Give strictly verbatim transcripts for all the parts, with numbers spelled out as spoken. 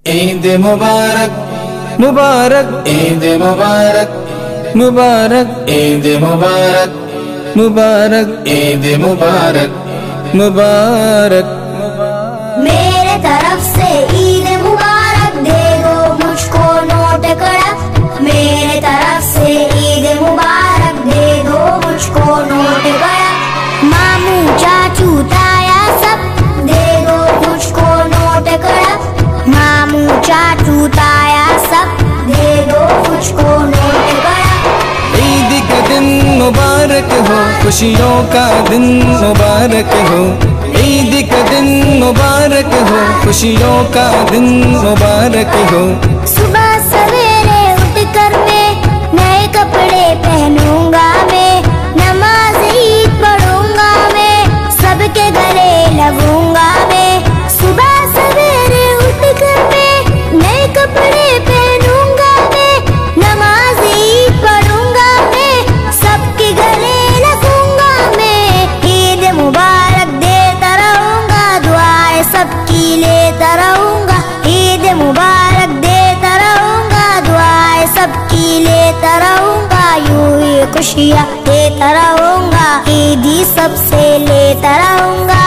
عید مبارک مبارک عید مبارک مبارک عید مبارک مبارک عید مبارک مبارک میرے طرف سے عید مبارک دے دو مجھ کو نوٹ کڑک میرے طرف سے عید مبارک دے دو مجھ کو نوٹ کڑک ماموں چاچو تایا سب دے دو مجھ کو نوٹ کڑک ماموں چاچو تایا سب دے دو مجھ کو نوٹ کڑک عید کا دن مبارک ہو خوشیوں کا دن مبارک ہو عید کا دن مبارک ہو خوشیوں کا دن مبارک ہو صبح سویرے اٹھ کر میں نئے کپڑے پہنوں گا میں نماز عید پڑھوں گا میں سب کے گلے لگوں گا میں صبح سویرے اٹھ کر میں نئے کپڑے پہنوں گا میں نماز عید پڑھوں گا میں سب کے گلے لگوں گا میں عید مبارک دیتا رہوں گا دعائیں سب کی لیتا رہوں گا عید مبارک دیتا رہوں گا دعائیں سب کی لیتا رہوں گا یوں ہی خوشیاں دیتا رہوں گا عیدی سب سے لیتا رہوں گا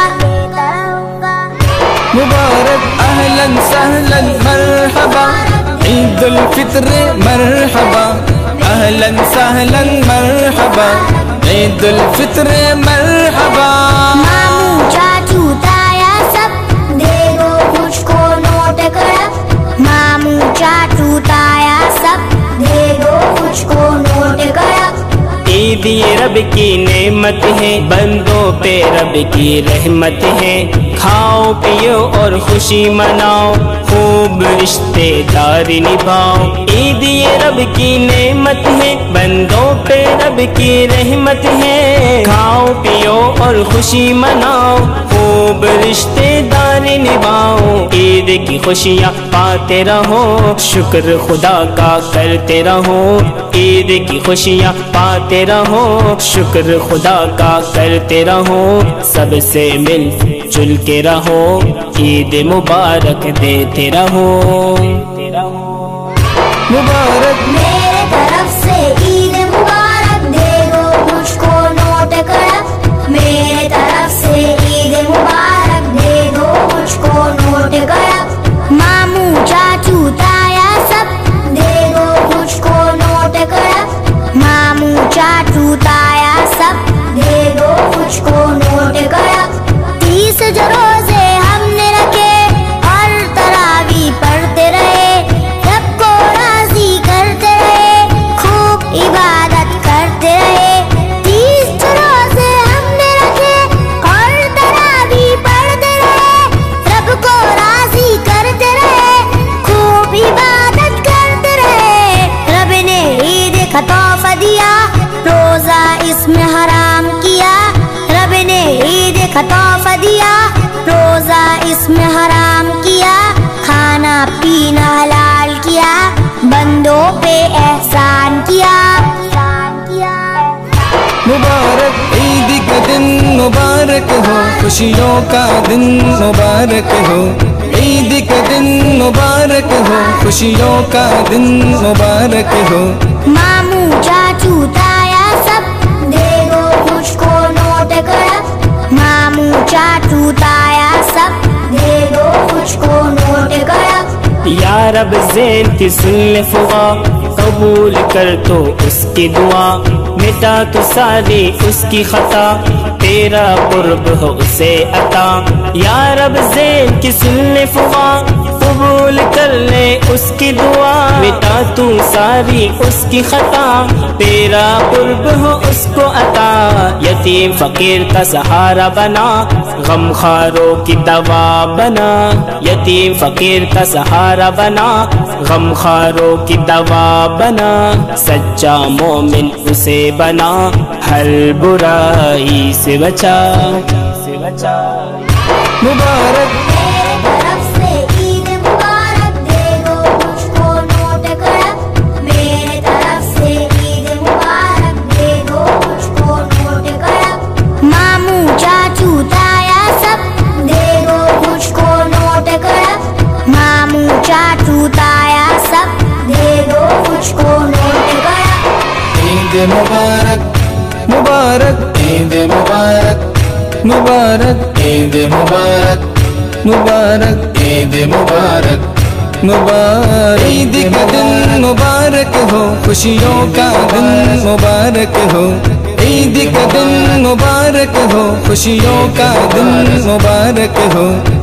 مبارک اہلاً سہلاً مرحبا عید الفطر مرحبا اہلاً سہلاً مرحبا عید الفطر مرحبا ماموں چاچو تایا سب دے دو مجھ کو نوٹ کڑک ماموں چاچو تایا سب دے دو مجھ کو نوٹ کڑک عید یہ رب کی نعمت ہے بندوں پہ رب کی رحمت ہے کھاؤ پیو اور خوشی مناؤ خوب رشتے داری نبھاؤ عید یہ رب کی نعمت ہے بندوں پہ رب کی رحمت ہے کھاؤ پیو اور خوشی مناؤ خوب رشتے داری نبھاؤ عید کی خوشیاں پاتے رہو شکر خدا کا کرتے رہو عید کی خوشیاں پاتے رہو شکر خدا کا کرتے رہو سب سے مل جل کے رہو عید مبارک دیتے رہو مبارک میرے طرف سے عید مبارک دے دو مجھ کو نوٹ کڑک میرے طرف سے عید مبارک دے دو مجھ کو نوٹ کڑک ماموں چاچو تایا سب دے دو مجھ کو نوٹ کڑک ماموں چاچو تایا سب دے دو مجھ کو نوٹ کڑک تیس جو روزے ہم نے رکھے اور تراویح پڑھتے رہے رب کو راضی کرتے رہے خوب عبادت کرتے رہے تیس جو روزے ہم نے رکھے اور تراویح پڑھتے رہے رب کو راضی کرتے رہے خوب عبادت کرتے رہے رب نے عید کا تحفہ دیا روزہ اس میں حرام کیا رب نے عید کا تحفہ دیا روزہ اس میں حرام کیا کھانا پینا حلال کیا بندوں پہ احسان کیا مبارک عید کا دن مبارک ہو خوشیوں کا دن مبارک ہو عید کا دن مبارک ہو خوشیوں کا دن مبارک ہو ماموں چاچو تایا سب دے دو مجھ کو نوٹ کڑک ماموں چاچو تایا سب دے دو مجھ کو نوٹ کڑک یا رب زین کی سن لے فغا قبول کر تو اس کی دعا مٹا تو ساری اس کی خطا تیرا قرب ہو اسے عطا یا رب زین کی سن لے فغا قبول کر لے اس کی دعا مٹا تو ساری اس کی خطا تیرا قرب ہو اس کو عطا یتیم فقیر کا سہارا بنا غم خاروں کی دوا بنا یتیم فقیر کا سہارا بنا غم خاروں کی دوا بنا سچا مومن اسے بنا ہر برائی سے بچا مبارک میرے طرف سے عید مبارک دے دو مجھ کو نوٹ کڑک میرے طرف سے عید مبارک دے دو مجھ کو نوٹ کڑک ماموں چاچو تایا سب دے دو مجھ کو نوٹ کڑک ماموں چاچو مجھ کو نوٹ گیا. عید مبارک مبارک عید مبارک مبارک عید مبارک مبارک عید مبارک مبارک. عید کا دن مبارک ہو خوشیوں کا دن مبارک ہو. عید کا دن مبارک ہو خوشیوں کا دن مبارک ہو.